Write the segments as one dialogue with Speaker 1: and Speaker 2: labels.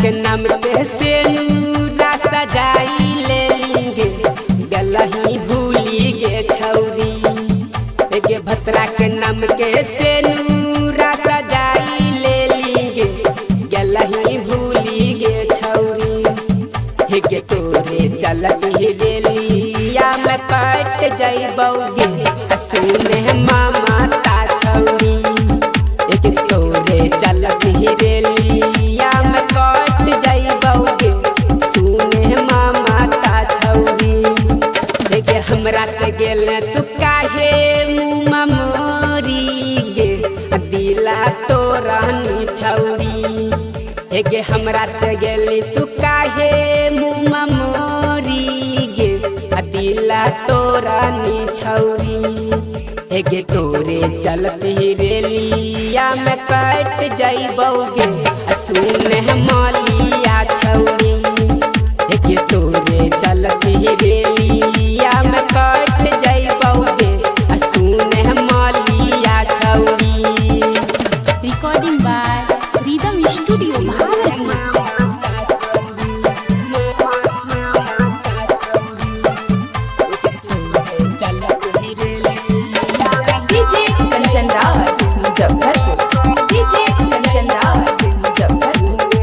Speaker 1: के नाम के सेनुरा सजाई लेंगे गलही भूली गे छौरी। गे भतरा के नाम के सेनुरा सजाई लेंगे गलही भूली गे छौरी। गे तोरे चलत रेलिया में कट जइबौगे सुने मामा ता छौरी। तोरे चलत रेलिया में कट जइबौगे सुने मामा ता छौरी। गे हमरा से गेल तू काहे मुँह मोरी गे दिला तोरनी छौरी। गे हमरा से गेली तू काहे मुँह मोरी गे दिला तोरनी छौरी। गे तोरे चलती रेलिया में कट जइबौगे सुने मलिया छौरी। गे तोरे चलती रेलिया में कट जइबौगे सुने मलिया छौरी।
Speaker 2: Recording by Rhythm Studio
Speaker 3: DJ Kanchan Raj Muzaffarpur. DJ Kanchan Raj Muzaffarpur.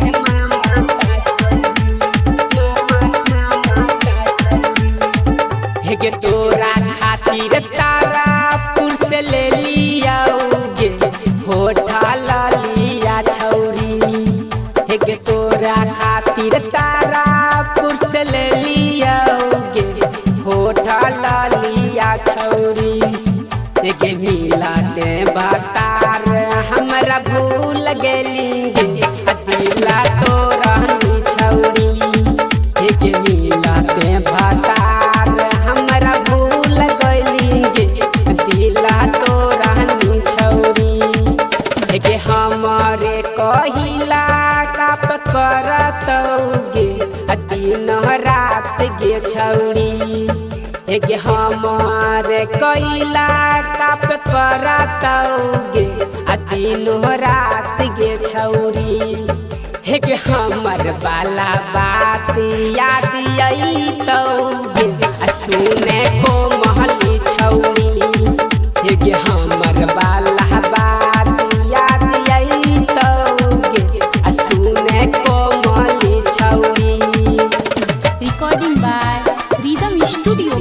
Speaker 1: गे तोरा खातिर तारापुर से ले लियाओगे होठा लिया छौरी। गे तोरा खातिर तारापुर से ले लियाओगे होठा लिया छौरी। गे मिला दे बतार हमरा भूल गेलिंगे दिला तोरनी छौरी। गे मिला दे बतार हमरा भूल गेलिंगे दिला तोरनी छौरी। गे हमारे कहिला काप करतौगे दिन रात गे छौरी। गे हमारे कैला काप करतौगे दिन रात गे छौरी। गे हमर बाला बात याद अइतौगे सुने को महली छौरी। गे हमर बाला बात याद अइतौगे सुने को महली छौरी।
Speaker 2: Recording by Rhythm Studio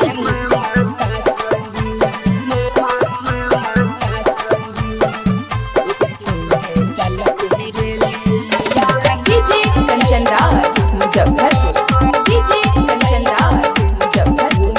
Speaker 3: DJ Kanchan Raj Muzaffarpur. DJ Kanchan Raj Muzaffarpur.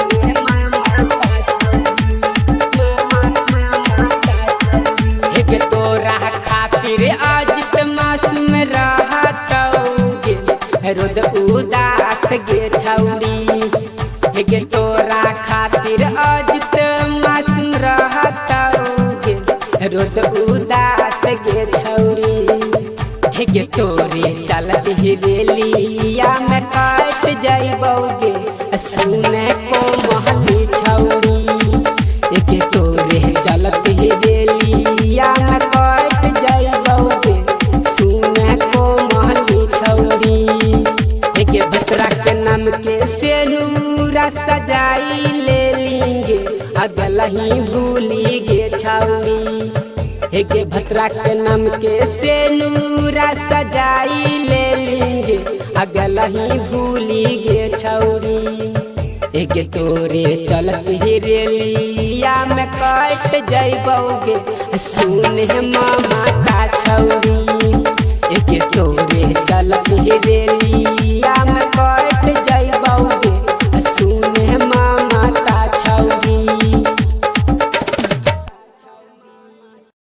Speaker 1: गे तोरा खातिर अजित मासूम रहतौगे रोद उदास गे छौरी। गे तोरा खातिर अजित मासूम रहतौगे रोद उदास गे छौरी। गे तोरे चलत रेलिया में कट जइबौगे सुने को महली छौरी। गे तोरे चलत रेलिया में कट जइबौगे सुने को महली छौरी। गे भतरा के नाम के सेनुरा सजाई लेंगे अगलही भूली गे छौरी। गे भतरा के नाम के सेनुरा सजाई लेंगे अगलही भूली गे छौरी। गे तोरे चलत रेलिया में कट जइबौगे सुने मामा ता छौरी। गे तोरे चलत रेलिया